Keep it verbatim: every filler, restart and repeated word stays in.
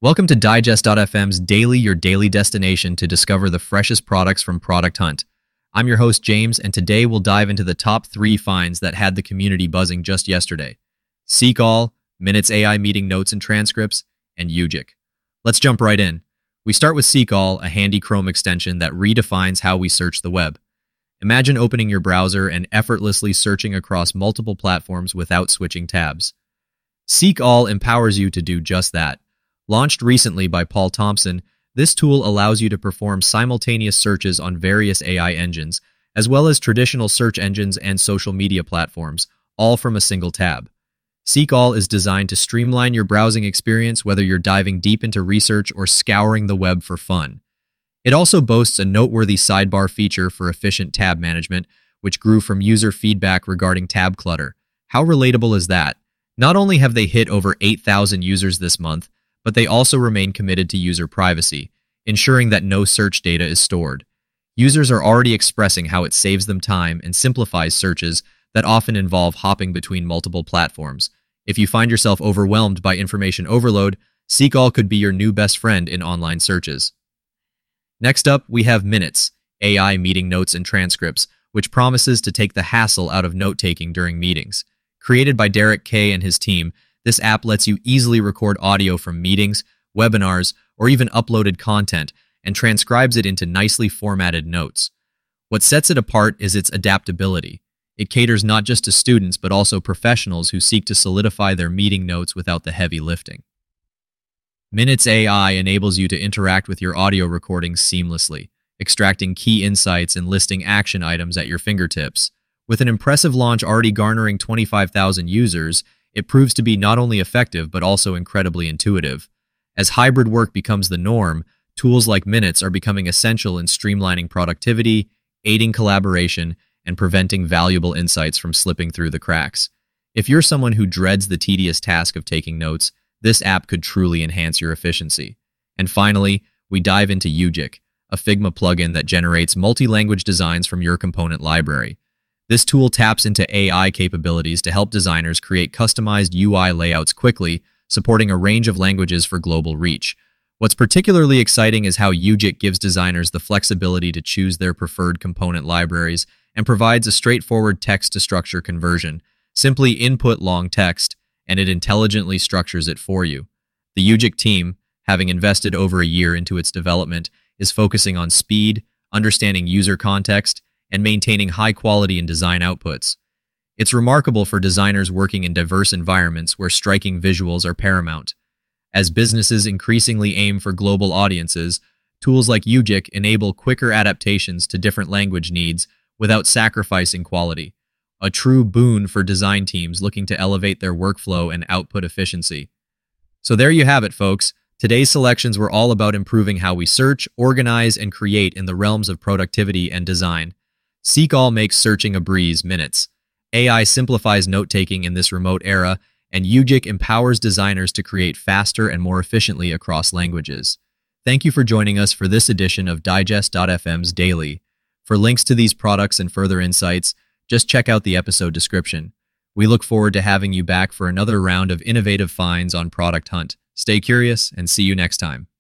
Welcome to Digest dot f m's Daily, your daily destination to discover the freshest products from Product Hunt. I'm your host, James, and today we'll dive into the top three finds that had the community buzzing just yesterday. Seekall, Minutes A I Meeting Notes and Transcripts, and Ujic. Let's jump right in. We start with Seekall, a handy Chrome extension that redefines how we search the web. Imagine opening your browser and effortlessly searching across multiple platforms without switching tabs. Seekall empowers you to do just that. Launched recently by Paul Thompson, this tool allows you to perform simultaneous searches on various A I engines, as well as traditional search engines and social media platforms, all from a single tab. Seekall is designed to streamline your browsing experience whether you're diving deep into research or scouring the web for fun. It also boasts a noteworthy sidebar feature for efficient tab management, which grew from user feedback regarding tab clutter. How relatable is that? Not only have they hit over eight thousand users this month, but they also remain committed to user privacy, ensuring that no search data is stored. Users are already expressing how it saves them time and simplifies searches that often involve hopping between multiple platforms. If you find yourself overwhelmed by information overload, Seekall could be your new best friend in online searches. Next up, we have Minutes, A I Meeting Notes and Transcripts, which promises to take the hassle out of note-taking during meetings. Created by Derek Kay and his team, this app lets you easily record audio from meetings, webinars, or even uploaded content, and transcribes it into nicely formatted notes. What sets it apart is its adaptability. It caters not just to students, but also professionals who seek to solidify their meeting notes without the heavy lifting. Minutes A I enables you to interact with your audio recordings seamlessly, extracting key insights and listing action items at your fingertips. With an impressive launch already garnering twenty-five thousand users, it proves to be not only effective but also incredibly intuitive. As hybrid work becomes the norm, tools like Minutes are becoming essential in streamlining productivity, aiding collaboration, and preventing valuable insights from slipping through the cracks. If you're someone who dreads the tedious task of taking notes, this app could truly enhance your efficiency. And finally, we dive into Ujic, a Figma plugin that generates multi-language designs from your component library. This tool taps into A I capabilities to help designers create customized U I layouts quickly, supporting a range of languages for global reach. What's particularly exciting is how Ujic gives designers the flexibility to choose their preferred component libraries and provides a straightforward text-to-structure conversion. Simply input long text, and it intelligently structures it for you. The Ujic team, having invested over a year into its development, is focusing on speed, understanding user context, and maintaining high quality in design outputs. It's remarkable for designers working in diverse environments where striking visuals are paramount. As businesses increasingly aim for global audiences, tools like Ujic enable quicker adaptations to different language needs without sacrificing quality. A true boon for design teams looking to elevate their workflow and output efficiency. So there you have it, folks. Today's selections were all about improving how we search, organize, and create in the realms of productivity and design. Seekall makes searching a breeze. Minutes. A I simplifies note-taking in this remote era, and Ujic empowers designers to create faster and more efficiently across languages. Thank you for joining us for this edition of Digest dot f m's Daily. For links to these products and further insights, just check out the episode description. We look forward to having you back for another round of innovative finds on Product Hunt. Stay curious and see you next time.